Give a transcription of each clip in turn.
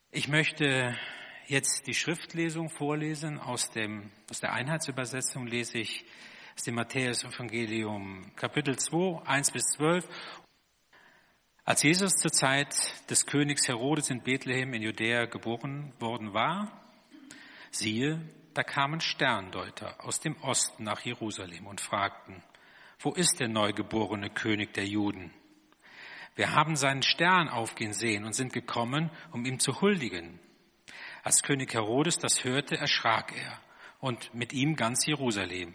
Ich möchte jetzt die Schriftlesung vorlesen. Aus der Einheitsübersetzung lese ich aus dem Matthäus-Evangelium, Kapitel 2, 1-12. Als Jesus zur Zeit des Königs Herodes in Bethlehem in Judäa geboren worden war, siehe, da kamen Sterndeuter aus dem Osten nach Jerusalem und fragten: Wo ist der neugeborene König der Juden? Wir haben seinen Stern aufgehen sehen und sind gekommen, um ihm zu huldigen. Als König Herodes das hörte, erschrak er und mit ihm ganz Jerusalem.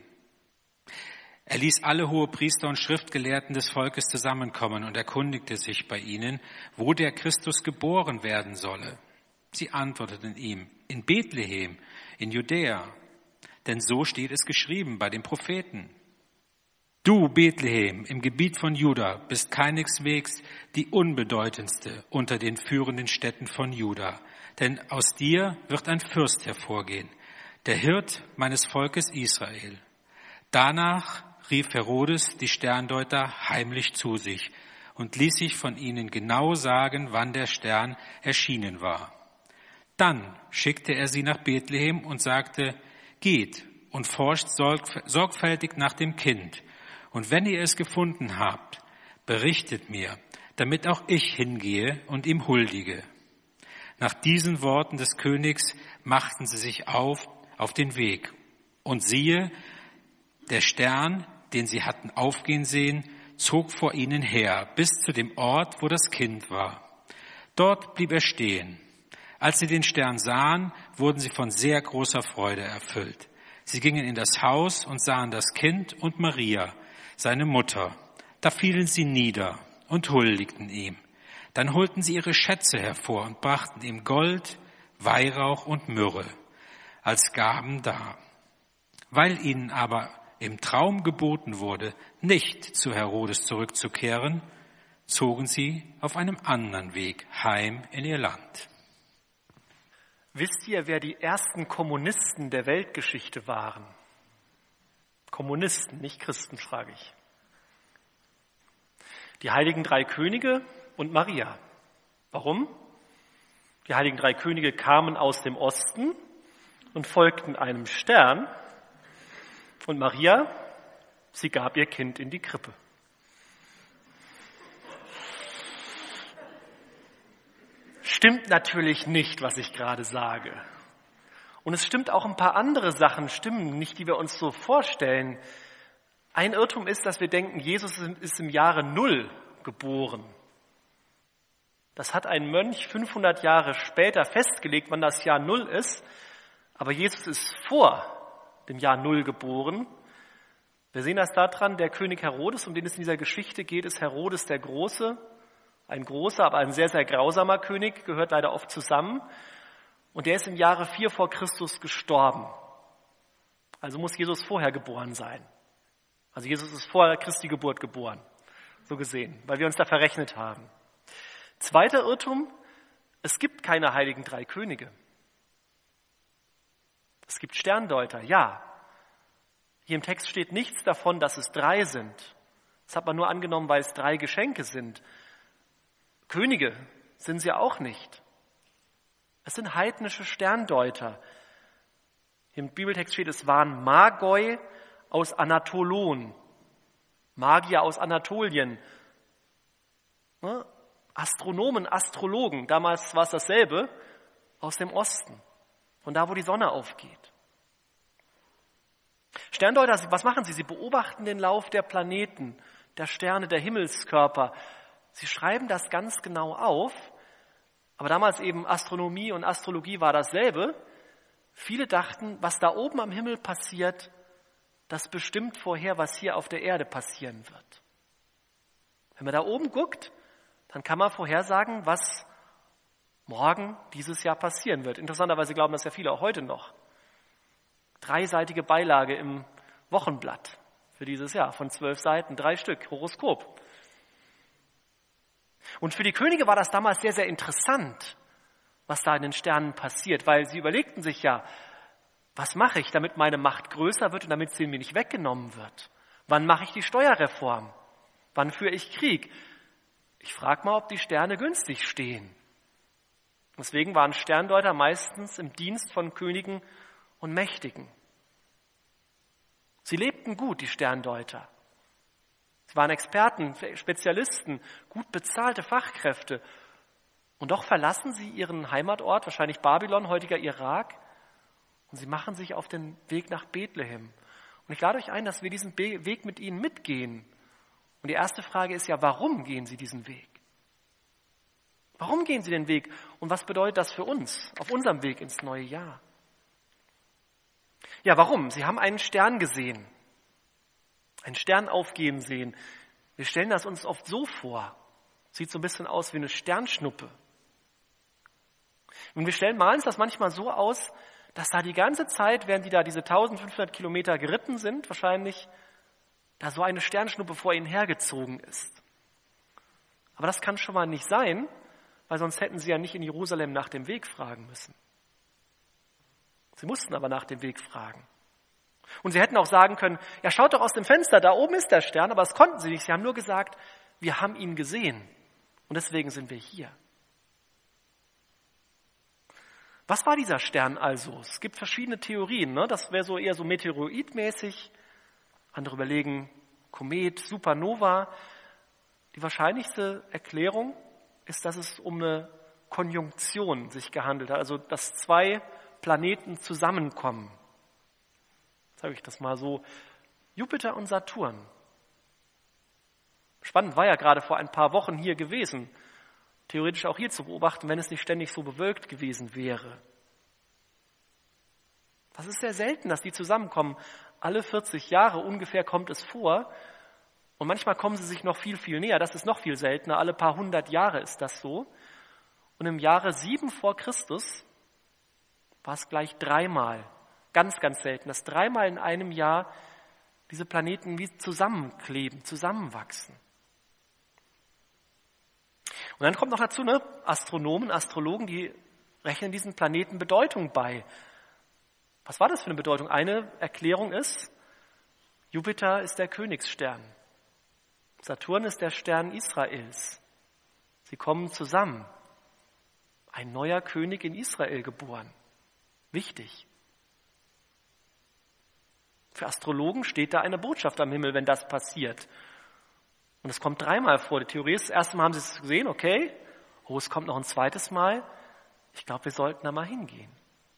Er ließ alle Hohepriester und Schriftgelehrten des Volkes zusammenkommen und erkundigte sich bei ihnen, wo der Christus geboren werden solle. Sie antworteten ihm: In Bethlehem, in Judäa, denn so steht es geschrieben bei den Propheten. Du, Bethlehem, im Gebiet von Juda, bist keineswegs die unbedeutendste unter den führenden Städten von Juda, denn aus dir wird ein Fürst hervorgehen, der Hirt meines Volkes Israel. Danach rief Herodes die Sterndeuter heimlich zu sich und ließ sich von ihnen genau sagen, wann der Stern erschienen war. Dann schickte er sie nach Bethlehem und sagte: Geht und forscht sorgfältig nach dem Kind. Und wenn ihr es gefunden habt, berichtet mir, damit auch ich hingehe und ihm huldige. Nach diesen Worten des Königs machten sie sich auf den Weg. Und siehe, der Stern, den sie hatten aufgehen sehen, zog vor ihnen her, bis zu dem Ort, wo das Kind war. Dort blieb er stehen. Als sie den Stern sahen, wurden sie von sehr großer Freude erfüllt. Sie gingen in das Haus und sahen das Kind und Maria, seine Mutter. Da fielen sie nieder und huldigten ihm. Dann holten sie ihre Schätze hervor und brachten ihm Gold, Weihrauch und Myrrhe als Gaben dar. Weil ihnen aber im Traum geboten wurde, nicht zu Herodes zurückzukehren, zogen sie auf einem anderen Weg heim in ihr Land. Wisst ihr, wer die ersten Kommunisten der Weltgeschichte waren? Kommunisten, nicht Christen, frage ich. Die heiligen drei Könige und Maria. Warum? Die heiligen drei Könige kamen aus dem Osten und folgten einem Stern. Und Maria, sie gab ihr Kind in die Krippe. Stimmt natürlich nicht, was ich gerade sage. Und es stimmt auch ein paar andere Sachen, stimmen nicht, die wir uns so vorstellen. Ein Irrtum ist, dass wir denken, Jesus ist im Jahre 0 geboren. Das hat ein Mönch 500 Jahre später festgelegt, wann das Jahr 0 ist. Aber Jesus ist vor dem Jahr 0 geboren. Wir sehen das daran, der König Herodes, um den es in dieser Geschichte geht, ist Herodes der Große. Ein großer, aber ein sehr, sehr grausamer König, gehört leider oft zusammen. Und der ist im Jahre 4 vor Christus gestorben. Also muss Jesus vorher geboren sein. Also Jesus ist vor Christi Geburt geboren, so gesehen, weil wir uns da verrechnet haben. Zweiter Irrtum: Es gibt keine heiligen drei Könige. Es gibt Sterndeuter, ja. Hier im Text steht nichts davon, dass es 3 sind. Das hat man nur angenommen, weil es 3 Geschenke sind. Könige sind sie auch nicht. Es sind heidnische Sterndeuter. Im Bibeltext steht, es waren Magoi aus Anatolon, Magier aus Anatolien, Astronomen, Astrologen, damals war es dasselbe, aus dem Osten, von da, wo die Sonne aufgeht. Sterndeuter, was machen sie? Sie beobachten den Lauf der Planeten, der Sterne, der Himmelskörper. Sie schreiben das ganz genau auf. Aber damals eben Astronomie und Astrologie war dasselbe. Viele dachten, was da oben am Himmel passiert, das bestimmt vorher, was hier auf der Erde passieren wird. Wenn man da oben guckt, dann kann man vorhersagen, was morgen dieses Jahr passieren wird. Interessanterweise glauben das ja viele auch heute noch. 3-seitige Beilage im Wochenblatt für dieses Jahr von 12 Seiten, 3 Stück, Horoskop. Und für die Könige war das damals sehr, sehr interessant, was da in den Sternen passiert, weil sie überlegten sich ja, was mache ich, damit meine Macht größer wird und damit sie mir nicht weggenommen wird? Wann mache ich die Steuerreform? Wann führe ich Krieg? Ich frage mal, ob die Sterne günstig stehen. Deswegen waren Sterndeuter meistens im Dienst von Königen und Mächtigen. Sie lebten gut, die Sterndeuter. Sie waren Experten, Spezialisten, gut bezahlte Fachkräfte. Und doch verlassen sie ihren Heimatort, wahrscheinlich Babylon, heutiger Irak, und sie machen sich auf den Weg nach Bethlehem. Und ich lade euch ein, dass wir diesen Weg mit ihnen mitgehen. Und die erste Frage ist ja, warum gehen sie diesen Weg? Warum gehen sie den Weg? Und was bedeutet das für uns auf unserem Weg ins neue Jahr? Ja, warum? Sie haben einen Stern gesehen. Einen Stern aufgehen sehen. Wir stellen das uns oft so vor. Sieht so ein bisschen aus wie eine Sternschnuppe. Und wir malen uns das manchmal so aus, dass da die ganze Zeit, während die da diese 1500 Kilometer geritten sind, wahrscheinlich, da so eine Sternschnuppe vor ihnen hergezogen ist. Aber das kann schon mal nicht sein, weil sonst hätten sie ja nicht in Jerusalem nach dem Weg fragen müssen. Sie mussten aber nach dem Weg fragen. Und sie hätten auch sagen können, ja, schaut doch aus dem Fenster, da oben ist der Stern, aber das konnten sie nicht. Sie haben nur gesagt, wir haben ihn gesehen und deswegen sind wir hier. Was war dieser Stern also? Es gibt verschiedene Theorien. Ne? Das wäre so eher so meteoroidmäßig. Andere überlegen Komet, Supernova. Die wahrscheinlichste Erklärung ist, dass es um eine Konjunktion sich gehandelt hat. Also, dass zwei Planeten zusammenkommen. Sage ich das mal so. Jupiter und Saturn. Spannend, war ja gerade vor ein paar Wochen hier gewesen. Theoretisch auch hier zu beobachten, wenn es nicht ständig so bewölkt gewesen wäre. Das ist sehr selten, dass die zusammenkommen. Alle 40 Jahre ungefähr kommt es vor. Und manchmal kommen sie sich noch viel, viel näher. Das ist noch viel seltener. Alle paar 100 Jahre ist das so. Und im Jahre 7 vor Christus war es gleich dreimal. Ganz, ganz selten, dass dreimal in einem Jahr diese Planeten wie zusammenkleben, zusammenwachsen. Und dann kommt noch dazu, Astronomen, Astrologen, die rechnen diesen Planeten Bedeutung bei. Was war das für eine Bedeutung? Eine Erklärung ist, Jupiter ist der Königsstern. Saturn ist der Stern Israels. Sie kommen zusammen. Ein neuer König in Israel geboren. Wichtig. Für Astrologen steht da eine Botschaft am Himmel, wenn das passiert. Und es kommt dreimal vor. Die Theorie ist, das erste Mal haben sie es gesehen, okay. Oh, es kommt noch ein zweites Mal. Ich glaube, wir sollten da mal hingehen.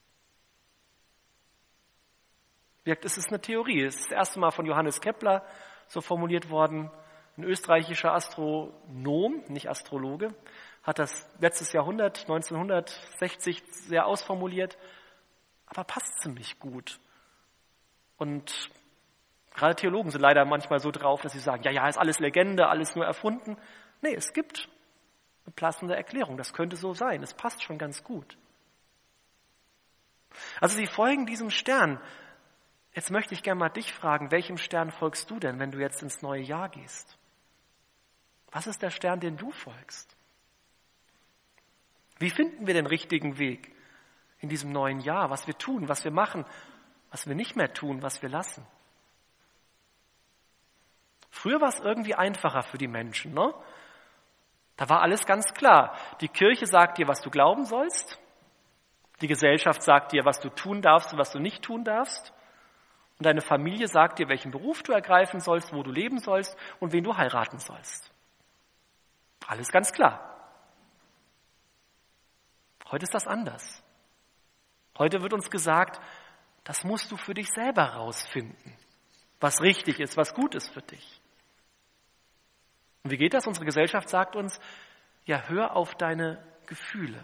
Es ist eine Theorie. Es ist das erste Mal von Johannes Kepler so formuliert worden. Ein österreichischer Astronom, nicht Astrologe, hat das letztes Jahrhundert, 1960, sehr ausformuliert. Aber passt ziemlich gut. Und gerade Theologen sind leider manchmal so drauf, dass sie sagen, ja, ist alles Legende, alles nur erfunden. Nee, es gibt eine passende Erklärung. Das könnte so sein. Es passt schon ganz gut. Also sie folgen diesem Stern. Jetzt möchte ich gerne mal dich fragen, welchem Stern folgst du denn, wenn du jetzt ins neue Jahr gehst? Was ist der Stern, den du folgst? Wie finden wir den richtigen Weg in diesem neuen Jahr? Was wir tun, was wir machen, was wir nicht mehr tun, was wir lassen? Früher war es irgendwie einfacher für die Menschen, ne? Da war alles ganz klar. Die Kirche sagt dir, was du glauben sollst. Die Gesellschaft sagt dir, was du tun darfst und was du nicht tun darfst. Und deine Familie sagt dir, welchen Beruf du ergreifen sollst, wo du leben sollst und wen du heiraten sollst. Alles ganz klar. Heute ist das anders. Heute wird uns gesagt, das musst du für dich selber rausfinden, was richtig ist, was gut ist für dich. Und wie geht das? Unsere Gesellschaft sagt uns, ja, hör auf deine Gefühle.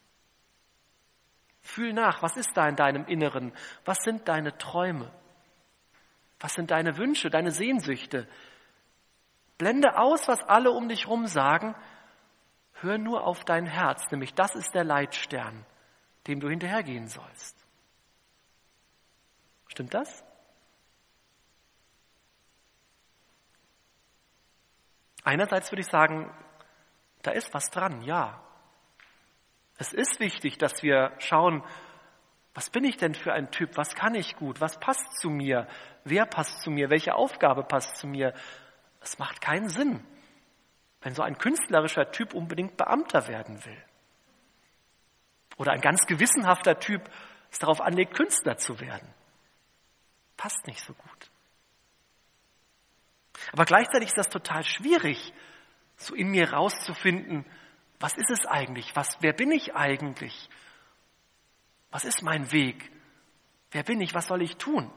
Fühl nach, was ist da in deinem Inneren? Was sind deine Träume? Was sind deine Wünsche, deine Sehnsüchte? Blende aus, was alle um dich rum sagen. Hör nur auf dein Herz, nämlich das ist der Leitstern, dem du hinterhergehen sollst. Stimmt das? Einerseits würde ich sagen, da ist was dran, ja. Es ist wichtig, dass wir schauen, was bin ich denn für ein Typ, was kann ich gut, was passt zu mir, wer passt zu mir, welche Aufgabe passt zu mir. Es macht keinen Sinn, wenn so ein künstlerischer Typ unbedingt Beamter werden will. Oder ein ganz gewissenhafter Typ es darauf anlegt, Künstler zu werden. Passt nicht so gut. Aber gleichzeitig ist das total schwierig, so in mir rauszufinden, was ist es eigentlich? Wer bin ich eigentlich? Was ist mein Weg? Wer bin ich? Was soll ich tun?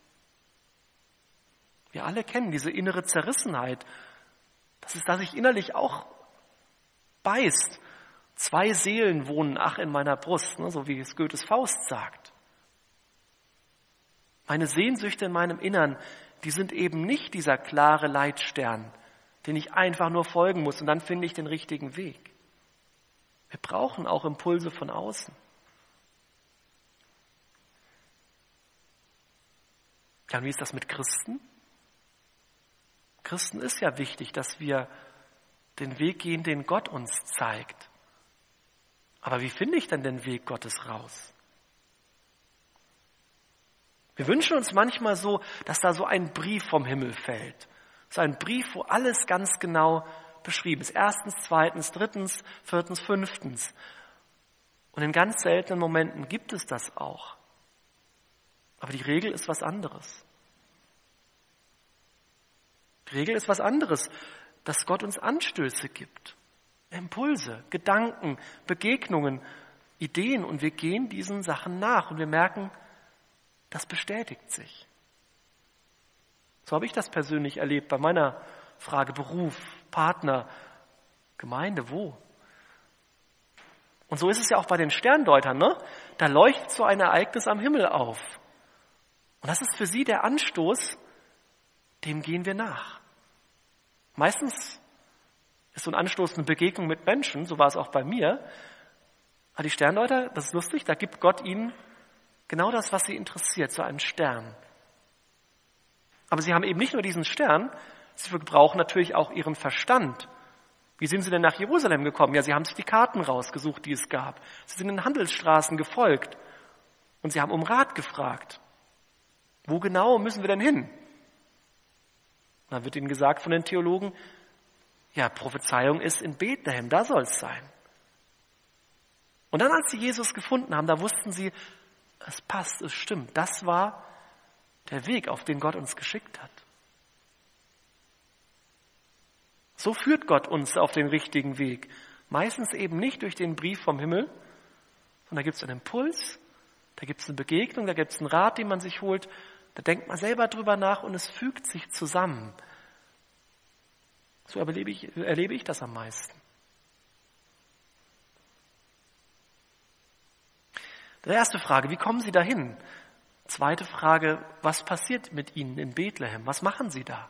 Wir alle kennen diese innere Zerrissenheit. Das ist, dass sich innerlich auch beißt. 2 Seelen wohnen, ach, in meiner Brust, ne, so wie es Goethes Faust sagt. Meine Sehnsüchte in meinem Innern, die sind eben nicht dieser klare Leitstern, den ich einfach nur folgen muss und dann finde ich den richtigen Weg. Wir brauchen auch Impulse von außen. Ja, und wie ist das mit Christen? Christen ist ja wichtig, dass wir den Weg gehen, den Gott uns zeigt. Aber wie finde ich denn den Weg Gottes raus? Wir wünschen uns manchmal so, dass da so ein Brief vom Himmel fällt. So ein Brief, wo alles ganz genau beschrieben ist. 1., 2., 3., 4., 5. Und in ganz seltenen Momenten gibt es das auch. Aber die Regel ist was anderes. Die Regel ist was anderes, dass Gott uns Anstöße gibt. Impulse, Gedanken, Begegnungen, Ideen. Und wir gehen diesen Sachen nach und wir merken, das bestätigt sich. So habe ich das persönlich erlebt bei meiner Frage Beruf, Partner, Gemeinde, wo? Und so ist es ja auch bei den Sterndeutern, ne? Da leuchtet so ein Ereignis am Himmel auf. Und das ist für sie der Anstoß, dem gehen wir nach. Meistens ist so ein Anstoß eine Begegnung mit Menschen, so war es auch bei mir. Aber die Sterndeuter, das ist lustig, da gibt Gott ihnen genau das, was sie interessiert, so einen Stern. Aber sie haben eben nicht nur diesen Stern, sie brauchen natürlich auch ihren Verstand. Wie sind sie denn nach Jerusalem gekommen? Ja, sie haben sich die Karten rausgesucht, die es gab. Sie sind in den Handelsstraßen gefolgt und sie haben um Rat gefragt. Wo genau müssen wir denn hin? Und dann wird ihnen gesagt von den Theologen, ja, Prophezeiung ist in Bethlehem, da soll es sein. Und dann, als sie Jesus gefunden haben, da wussten sie, es passt, es stimmt. Das war der Weg, auf den Gott uns geschickt hat. So führt Gott uns auf den richtigen Weg. Meistens eben nicht durch den Brief vom Himmel, sondern da gibt es einen Impuls, da gibt es eine Begegnung, da gibt es einen Rat, den man sich holt. Da denkt man selber drüber nach und es fügt sich zusammen. So erlebe ich das am meisten. Die erste Frage, wie kommen Sie dahin? Zweite Frage, was passiert mit Ihnen in Bethlehem? Was machen Sie da?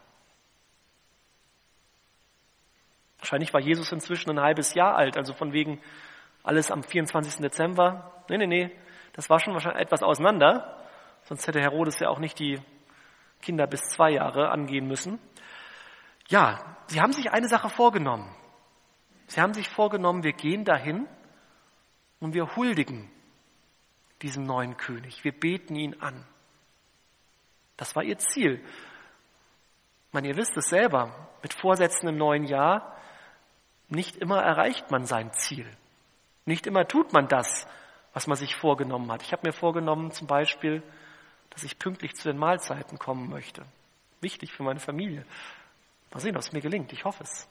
Wahrscheinlich war Jesus inzwischen ein halbes Jahr alt, also von wegen alles am 24. Dezember. Nee, das war schon wahrscheinlich etwas auseinander. Sonst hätte Herodes ja auch nicht die Kinder bis 2 Jahre angehen müssen. Ja, sie haben sich eine Sache vorgenommen. Sie haben sich vorgenommen, wir gehen dahin und wir huldigen diesem neuen König. Wir beten ihn an. Das war ihr Ziel. Ich meine, ihr wisst es selber, mit Vorsätzen im neuen Jahr, nicht immer erreicht man sein Ziel. Nicht immer tut man das, was man sich vorgenommen hat. Ich habe mir vorgenommen zum Beispiel, dass ich pünktlich zu den Mahlzeiten kommen möchte. Wichtig für meine Familie. Mal sehen, ob es mir gelingt. Ich hoffe es.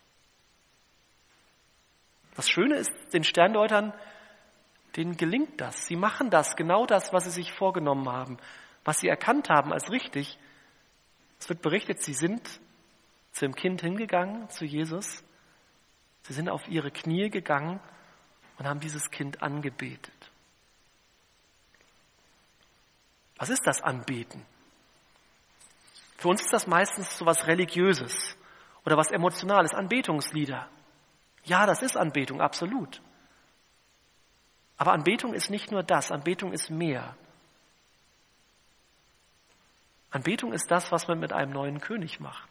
Das Schöne ist, den Sterndeutern, denen gelingt das. Sie machen das, genau das, was sie sich vorgenommen haben, was sie erkannt haben als richtig. Es wird berichtet, sie sind zu dem Kind hingegangen, zu Jesus. Sie sind auf ihre Knie gegangen und haben dieses Kind angebetet. Was ist das Anbeten? Für uns ist das meistens so was Religiöses oder was Emotionales, Anbetungslieder. Ja, das ist Anbetung, absolut. Aber Anbetung ist nicht nur das, Anbetung ist mehr. Anbetung ist das, was man mit einem neuen König macht.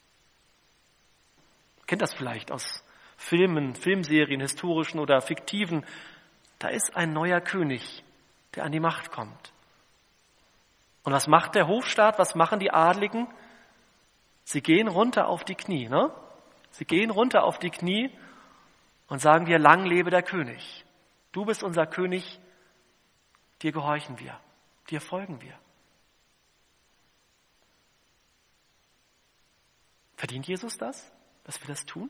Ihr kennt das vielleicht aus Filmen, Filmserien, historischen oder fiktiven. Da ist ein neuer König, der an die Macht kommt. Und was macht der Hofstaat? Was machen die Adligen? Sie gehen runter auf die Knie, ne? Sie gehen runter auf die Knie und sagen dir, lang lebe der König. Du bist unser König, dir gehorchen wir, dir folgen wir. Verdient Jesus das, dass wir das tun?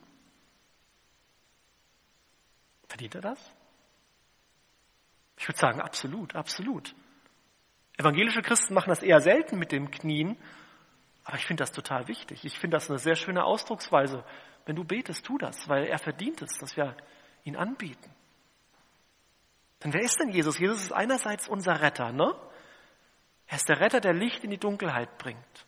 Verdient er das? Ich würde sagen, absolut, absolut. Evangelische Christen machen das eher selten mit dem Knien, aber ich finde das total wichtig. Ich finde das eine sehr schöne Ausdrucksweise. Wenn du betest, tu das, weil er verdient es, dass wir ihn anbieten. Denn wer ist denn Jesus? Jesus ist einerseits unser Retter, ne? Er ist der Retter, der Licht in die Dunkelheit bringt.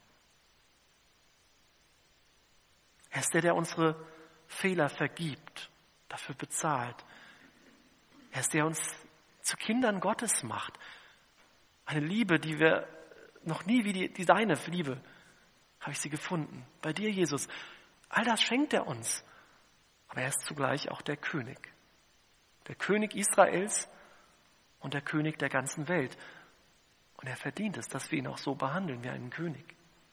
Er ist der, der unsere Fehler vergibt, dafür bezahlt. Er ist der, der uns zu Kindern Gottes macht. Eine Liebe, die wir noch nie wie die deine Liebe, habe ich sie gefunden. Bei dir, Jesus. All das schenkt er uns. Aber er ist zugleich auch der König. Der König Israels und der König der ganzen Welt. Und er verdient es, dass wir ihn auch so behandeln wie einen König.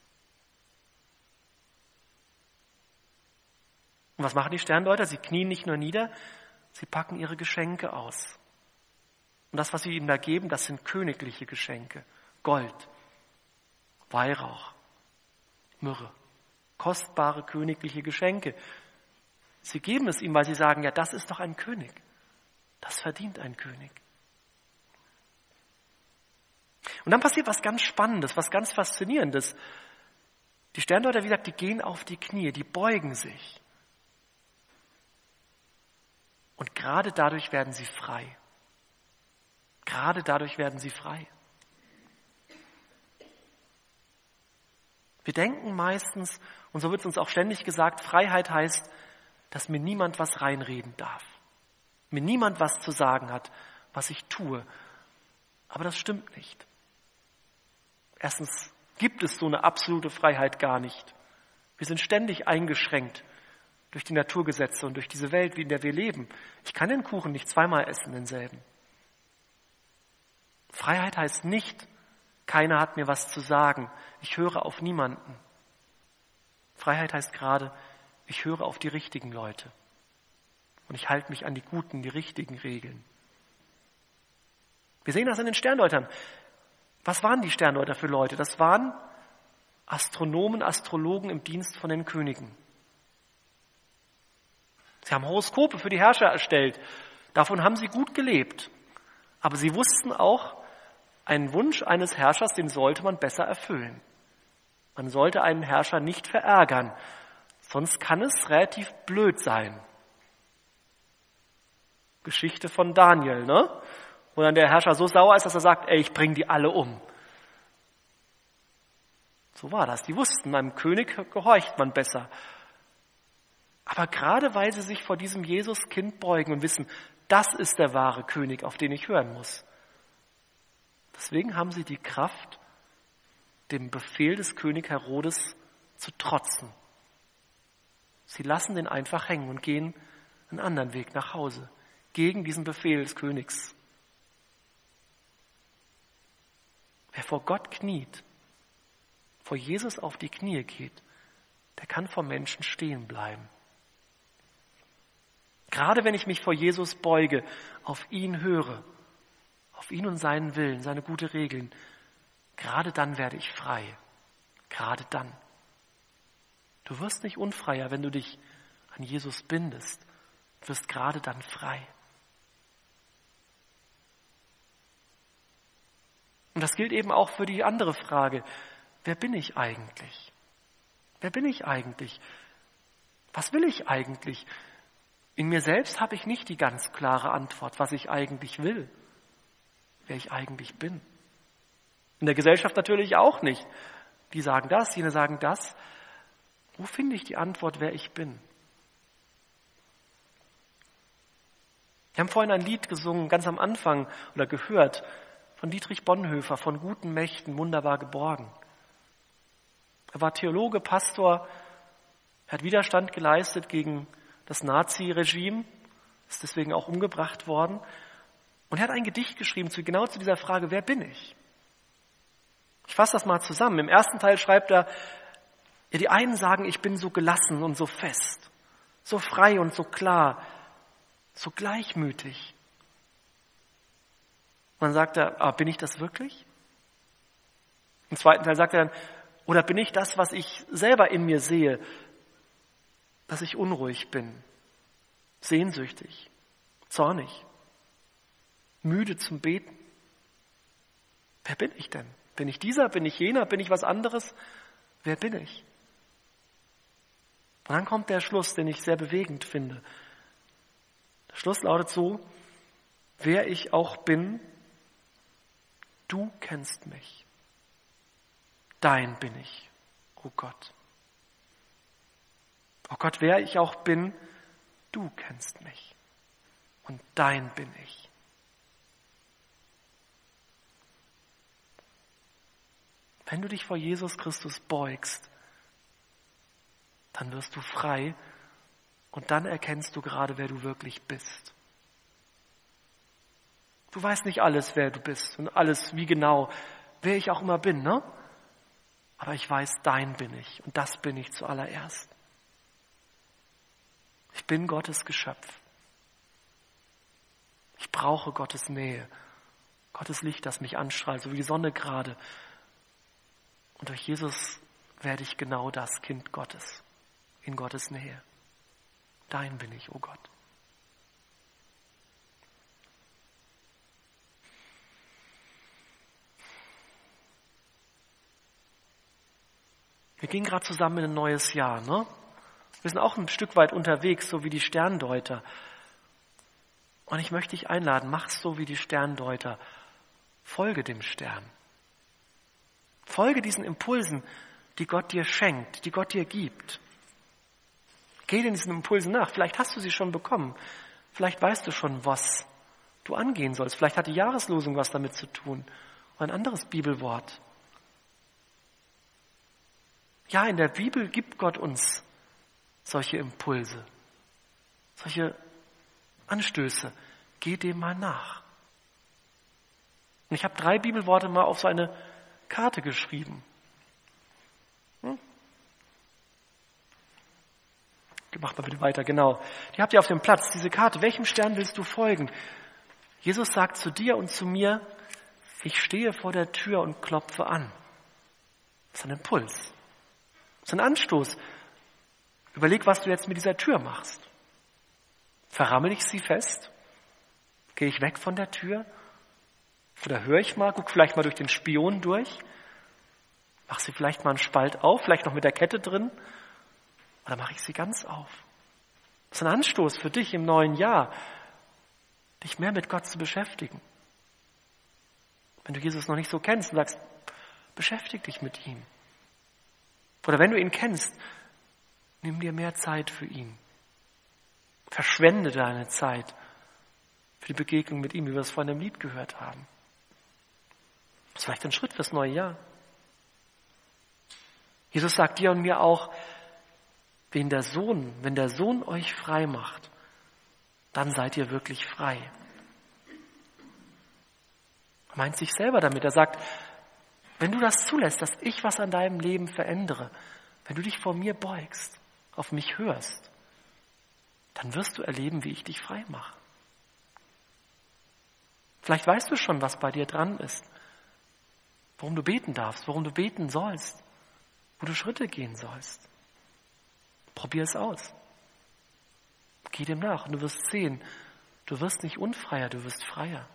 Und was machen die Sterndeuter? Sie knien nicht nur nieder, sie packen ihre Geschenke aus. Und das, was sie ihnen da geben, das sind königliche Geschenke. Gold, Weihrauch, Myrrhe, kostbare königliche Geschenke. Sie geben es ihm, weil sie sagen, ja, das ist doch ein König. Das verdient ein König. Und dann passiert was ganz Spannendes, was ganz Faszinierendes. Die Sterndeuter, wie gesagt, die gehen auf die Knie, die beugen sich. Und gerade dadurch werden sie frei. Gerade dadurch werden sie frei. Wir denken meistens, und so wird es uns auch ständig gesagt, Freiheit heißt, dass mir niemand was reinreden darf. Mir niemand was zu sagen hat, was ich tue. Aber das stimmt nicht. Erstens gibt es so eine absolute Freiheit gar nicht. Wir sind ständig eingeschränkt durch die Naturgesetze und durch diese Welt, in der wir leben. Ich kann den Kuchen nicht zweimal essen, denselben. Freiheit heißt nicht, keiner hat mir was zu sagen. Ich höre auf niemanden. Freiheit heißt gerade, ich höre auf die richtigen Leute. Und ich halte mich an die guten, die richtigen Regeln. Wir sehen das in den Sterndeutern. Was waren die Sterndeuter für Leute? Das waren Astronomen, Astrologen im Dienst von den Königen. Sie haben Horoskope für die Herrscher erstellt. Davon haben sie gut gelebt. Aber sie wussten auch, einen Wunsch eines Herrschers, den sollte man besser erfüllen. Man sollte einen Herrscher nicht verärgern, sonst kann es relativ blöd sein. Geschichte von Daniel, ne? Wo dann der Herrscher so sauer ist, dass er sagt, ey, ich bringe die alle um. So war das. Die wussten, einem König gehorcht man besser. Aber gerade weil sie sich vor diesem Jesuskind beugen und wissen, das ist der wahre König, auf den ich hören muss. Deswegen haben sie die Kraft, dem Befehl des König Herodes zu trotzen. Sie lassen den einfach hängen und gehen einen anderen Weg nach Hause, gegen diesen Befehl des Königs. Wer vor Gott kniet, vor Jesus auf die Knie geht, der kann vor Menschen stehen bleiben. Gerade wenn ich mich vor Jesus beuge, auf ihn höre, auf ihn und seinen Willen, seine gute Regeln, gerade dann werde ich frei. Gerade dann. Du wirst nicht unfreier, wenn du dich an Jesus bindest. Du wirst gerade dann frei. Und das gilt eben auch für die andere Frage. Wer bin ich eigentlich? Wer bin ich eigentlich? Was will ich eigentlich? In mir selbst habe ich nicht die ganz klare Antwort, was ich eigentlich will, wer ich eigentlich bin. In der Gesellschaft natürlich auch nicht. Die sagen das, jene sagen das. Wo finde ich die Antwort, wer ich bin? Wir haben vorhin ein Lied gesungen, ganz am Anfang, oder gehört, von Dietrich Bonhoeffer, von guten Mächten, wunderbar geborgen. Er war Theologe, Pastor, er hat Widerstand geleistet gegen das Nazi-Regime, ist deswegen auch umgebracht worden. Und er hat ein Gedicht geschrieben, genau zu dieser Frage, wer bin ich? Ich fasse das mal zusammen. Im ersten Teil schreibt er, ja, die einen sagen, ich bin so gelassen und so fest, so frei und so klar, so gleichmütig. Und dann sagt er, aber bin ich das wirklich? Im zweiten Teil sagt er dann, oder bin ich das, was ich selber in mir sehe, dass ich unruhig bin, sehnsüchtig, zornig, müde zum Beten? Wer bin ich denn? Bin ich dieser? Bin ich jener? Bin ich was anderes? Wer bin ich? Und dann kommt der Schluss, den ich sehr bewegend finde. Der Schluss lautet so, wer ich auch bin, du kennst mich. Dein bin ich, oh Gott. Oh Gott, wer ich auch bin, du kennst mich. Und dein bin ich. Wenn du dich vor Jesus Christus beugst, dann wirst du frei und dann erkennst du gerade, wer du wirklich bist. Du weißt nicht alles, wer du bist und alles, wie genau, wer ich auch immer bin, ne? Aber ich weiß, dein bin ich und das bin ich zuallererst. Ich bin Gottes Geschöpf. Ich brauche Gottes Nähe, Gottes Licht, das mich anstrahlt, so wie die Sonne gerade. Und durch Jesus werde ich genau das, Kind Gottes, in Gottes Nähe. Dein bin ich, oh Gott. Wir gehen gerade zusammen in ein neues Jahr, ne? Wir sind auch ein Stück weit unterwegs, so wie die Sterndeuter. Und ich möchte dich einladen, mach's so wie die Sterndeuter. Folge dem Stern. Folge diesen Impulsen, die Gott dir schenkt, die Gott dir gibt. Geh diesen Impulsen nach. Vielleicht hast du sie schon bekommen. Vielleicht weißt du schon, was du angehen sollst. Vielleicht hat die Jahreslosung was damit zu tun. Oder ein anderes Bibelwort. Ja, in der Bibel gibt Gott uns solche Impulse, solche Anstöße. Geh dem mal nach. Und ich habe 3 Bibelworte mal auf so eine Karte geschrieben. Mach mal bitte weiter, genau. Die habt ihr auf dem Platz, diese Karte. Welchem Stern willst du folgen? Jesus sagt zu dir und zu mir, ich stehe vor der Tür und klopfe an. Das ist ein Impuls. Das ist ein Anstoß. Überleg, was du jetzt mit dieser Tür machst. Verrammel ich sie fest? Gehe ich weg von der Tür? Oder höre ich mal, guck vielleicht mal durch den Spion durch? Mach sie vielleicht mal einen Spalt auf, vielleicht noch mit der Kette drin? Oder mache ich sie ganz auf? Das ist ein Anstoß für dich im neuen Jahr, dich mehr mit Gott zu beschäftigen. Wenn du Jesus noch nicht so kennst und sagst, beschäftige dich mit ihm. Oder wenn du ihn kennst, nimm dir mehr Zeit für ihn. Verschwende deine Zeit für die Begegnung mit ihm, wie wir es vorhin im Lied gehört haben. Das ist vielleicht ein Schritt fürs neue Jahr. Jesus sagt dir und mir auch, wenn der Sohn euch frei macht, dann seid ihr wirklich frei. Er meint sich selber damit. Er sagt, wenn du das zulässt, dass ich was an deinem Leben verändere, wenn du dich vor mir beugst, auf mich hörst, dann wirst du erleben, wie ich dich frei mache. Vielleicht weißt du schon, was bei dir dran ist, worum du beten darfst, worum du beten sollst, wo du Schritte gehen sollst. Probier es aus. Geh dem nach und du wirst sehen, du wirst nicht unfreier, du wirst freier.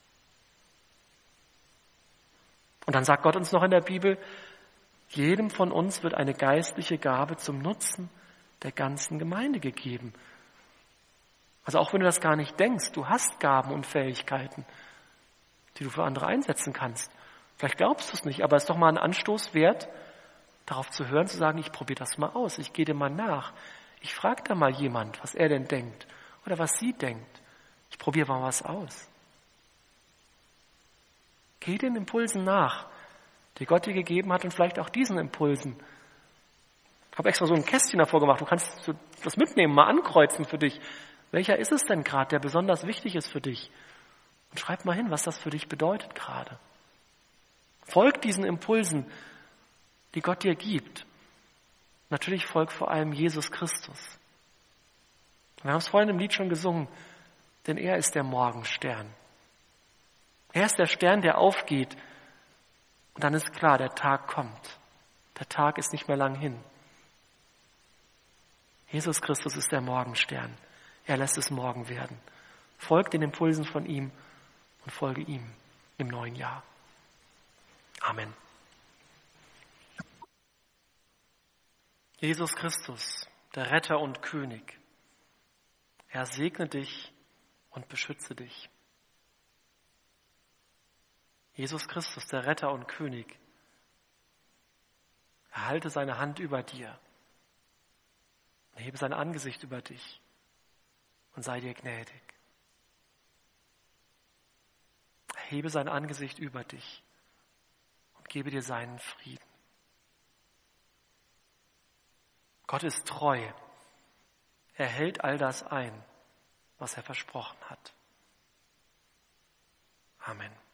Und dann sagt Gott uns noch in der Bibel, jedem von uns wird eine geistliche Gabe zum Nutzen der ganzen Gemeinde gegeben. Also auch wenn du das gar nicht denkst, du hast Gaben und Fähigkeiten, die du für andere einsetzen kannst. Vielleicht glaubst du es nicht, aber es ist doch mal ein Anstoß wert, darauf zu hören, zu sagen, ich probiere das mal aus, ich gehe dem mal nach. Ich frage da mal jemand, was er denn denkt oder was sie denkt. Ich probiere mal was aus. Geh den Impulsen nach, die Gott dir gegeben hat und vielleicht auch diesen Impulsen. Ich habe extra so ein Kästchen davor gemacht, du kannst das mitnehmen, mal ankreuzen für dich. Welcher ist es denn gerade, der besonders wichtig ist für dich? Und schreib mal hin, was das für dich bedeutet gerade. Folg diesen Impulsen, die Gott dir gibt. Natürlich folgt vor allem Jesus Christus. Wir haben es vorhin im Lied schon gesungen, denn er ist der Morgenstern. Er ist der Stern, der aufgeht. Und dann ist klar, der Tag kommt. Der Tag ist nicht mehr lang hin. Jesus Christus ist der Morgenstern. Er lässt es morgen werden. Folgt den Impulsen von ihm und folge ihm im neuen Jahr. Amen. Jesus Christus, der Retter und König, er segne dich und beschütze dich. Jesus Christus, der Retter und König, erhalte seine Hand über dir, erhebe sein Angesicht über dich und sei dir gnädig. Erhebe sein Angesicht über dich und gebe dir seinen Frieden. Gott ist treu. Er hält all das ein, was er versprochen hat. Amen.